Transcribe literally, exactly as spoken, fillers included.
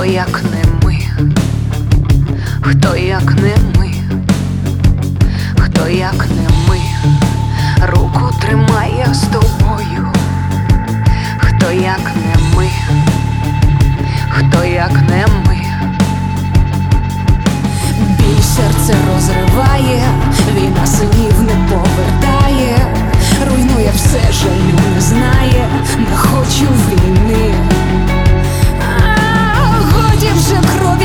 Хто як не ми, хто як не ми, хто як не ми, руку тримає з тобою. Хто як не ми, хто як не ми. Біль серце розриває, війна синів не повертає, руйнує все, жалю не знає, не хочу війни. А, годі вже крові